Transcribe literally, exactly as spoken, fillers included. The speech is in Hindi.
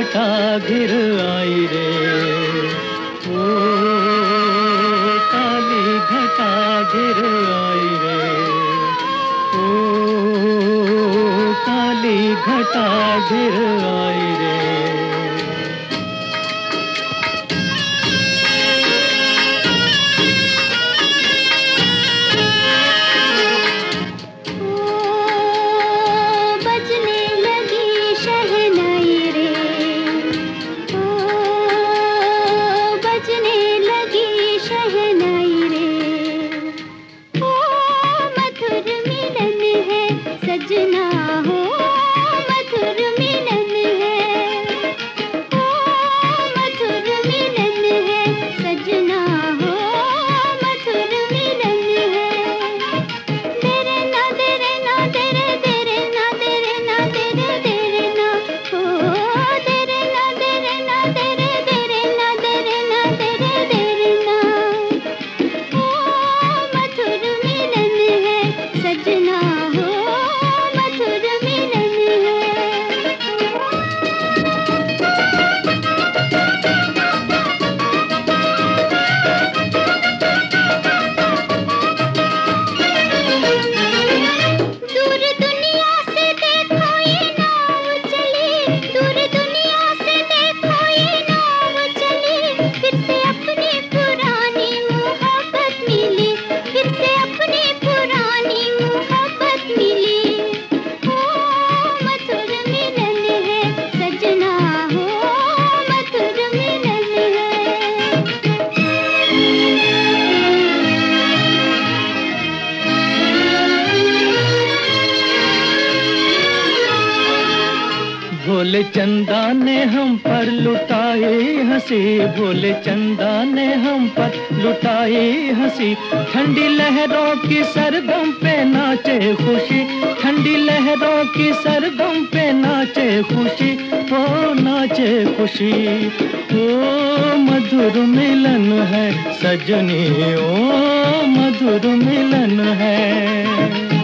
घटा घिर आई रे, ओ काली घटा घिर आई रे, ओ काली घटा घिर आई रे। सजना हो मधुर मिलन है, ओ मधुर मिलन है, सजना हो मधुर मिलन है। तेरे ना तेरे ना तेरे तेरे ना तेरे ना तेरे तेरे ना, ओ तेरे ना तेरे ना तेरे तेरे ना तेरे ना तेरे तेरे ना, ओ मधुर मिलन है, सजना हो मधुर मिलन है। दूर दुनिया से देखो ये नाव चली, दूर दुनिया से देखो ये नाव चली, फिर से अपनी पुरानी मोहब्बत मिली, फिर से अपनी पुरानी मोहब्बत मिली। ओ मधुर मिलन है, सजना हो मधुर मिलन है। भोले चंदा ने हम पर लुटाई हंसी, भोले चंदा ने हम पर लुटाई हंसी, ठंडी लहरों की सरगम पे नाचे खुशी, ठंडी लहरों की सरगम पे नाचे खुशी, ओ नाचे खुशी। ओ मधुर मिलन है सजनी, ओ मधुर मिलन है।